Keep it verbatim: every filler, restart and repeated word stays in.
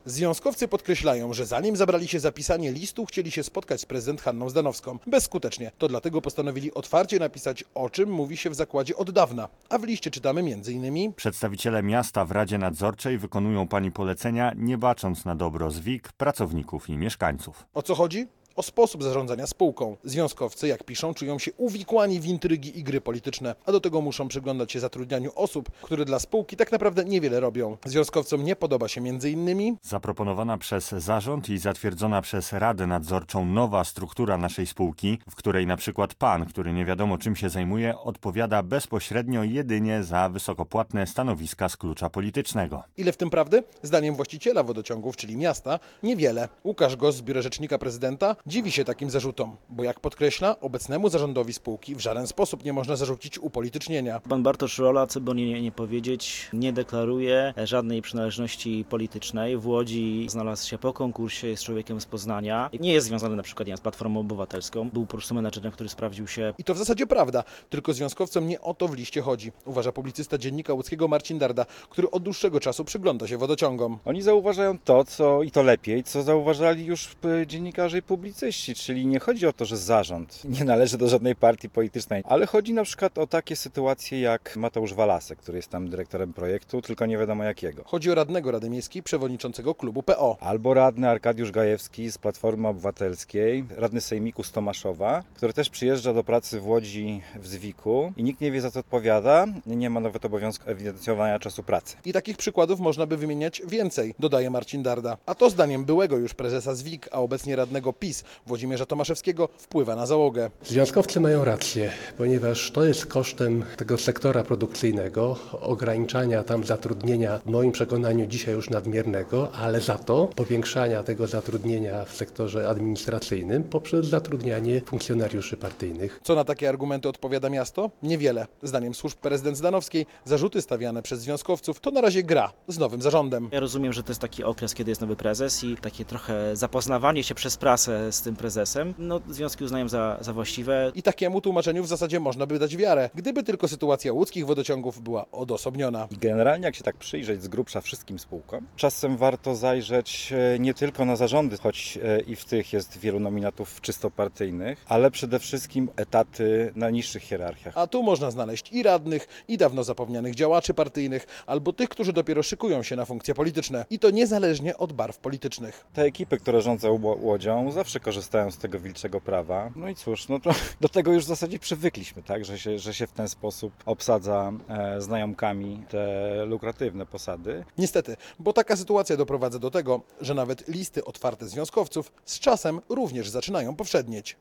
Związkowcy podkreślają, że zanim zabrali się za pisanie listu, chcieli się spotkać z prezydent Hanną Zdanowską. Bezskutecznie. To dlatego postanowili otwarcie napisać, o czym mówi się w zakładzie od dawna. A w liście czytamy między innymi: Przedstawiciele miasta w Radzie Nadzorczej wykonują pani polecenia, nie bacząc na dobro zwik, pracowników i mieszkańców. O co chodzi? O sposób zarządzania spółką. Związkowcy, jak piszą, czują się uwikłani w intrygi i gry polityczne, a do tego muszą przyglądać się zatrudnianiu osób, które dla spółki tak naprawdę niewiele robią. Związkowcom nie podoba się między innymi Zaproponowana przez zarząd i zatwierdzona przez Radę Nadzorczą nowa struktura naszej spółki, w której na przykład pan, który nie wiadomo czym się zajmuje, odpowiada bezpośrednio jedynie za wysokopłatne stanowiska z klucza politycznego. Ile w tym prawdy? Zdaniem właściciela wodociągów, czyli miasta, niewiele. Łukasz Goss z biura rzecznika prezydenta dziwi się takim zarzutom, bo jak podkreśla, obecnemu zarządowi spółki w żaden sposób nie można zarzucić upolitycznienia. Pan Bartosz Rola, co by nie, nie powiedzieć, nie deklaruje żadnej przynależności politycznej. W Łodzi znalazł się po konkursie, jest człowiekiem z Poznania. Nie jest związany na przykład nie, z Platformą Obywatelską. Był po prostu menadżerem, który sprawdził się. I to w zasadzie prawda, tylko związkowcom nie o to w liście chodzi, uważa publicysta Dziennika Łódzkiego Marcin Darda, który od dłuższego czasu przygląda się wodociągom. Oni zauważają to, co i to lepiej, co zauważali już dziennikarze i publicyści, czyli nie chodzi o to, że zarząd nie należy do żadnej partii politycznej, ale chodzi na przykład o takie sytuacje jak Mateusz Walasek, który jest tam dyrektorem projektu, tylko nie wiadomo jakiego. Chodzi o radnego Rady Miejskiej, przewodniczącego klubu P O. Albo radny Arkadiusz Gajewski z Platformy Obywatelskiej, radny sejmiku z Tomaszowa, który też przyjeżdża do pracy w Łodzi w Zwiku i nikt nie wie, za co odpowiada, nie ma nawet obowiązku ewidencjonowania czasu pracy. I takich przykładów można by wymieniać więcej, dodaje Marcin Darda. A to zdaniem byłego już prezesa Zwik, a obecnie radnego PiS Włodzimierza Tomaszewskiego wpływa na załogę. Związkowcy mają rację, ponieważ to jest kosztem tego sektora produkcyjnego, ograniczania tam zatrudnienia, w moim przekonaniu dzisiaj już nadmiernego, ale za to powiększania tego zatrudnienia w sektorze administracyjnym poprzez zatrudnianie funkcjonariuszy partyjnych. Co na takie argumenty odpowiada miasto? Niewiele. Zdaniem służb prezydent Zdanowskiej zarzuty stawiane przez związkowców to na razie gra z nowym zarządem. Ja rozumiem, że to jest taki okres, kiedy jest nowy prezes i takie trochę zapoznawanie się przez prasę z tym prezesem, no związki uznają za, za właściwe. I takiemu tłumaczeniu w zasadzie można by dać wiarę, gdyby tylko sytuacja łódzkich wodociągów była odosobniona. I generalnie jak się tak przyjrzeć z grubsza wszystkim spółkom, czasem warto zajrzeć nie tylko na zarządy, choć i w tych jest wielu nominatów czysto partyjnych, ale przede wszystkim etaty na niższych hierarchiach. A tu można znaleźć i radnych, i dawno zapomnianych działaczy partyjnych, albo tych, którzy dopiero szykują się na funkcje polityczne. I to niezależnie od barw politycznych. Te ekipy, które rządzą Łodzią, zawsze korzystają z tego wilczego prawa. No i cóż, no to do tego już w zasadzie przywykliśmy, tak, że się, że się w ten sposób obsadza e, znajomkami te lukratywne posady. Niestety, bo taka sytuacja doprowadza do tego, że nawet listy otwarte związkowców z czasem również zaczynają powszednieć.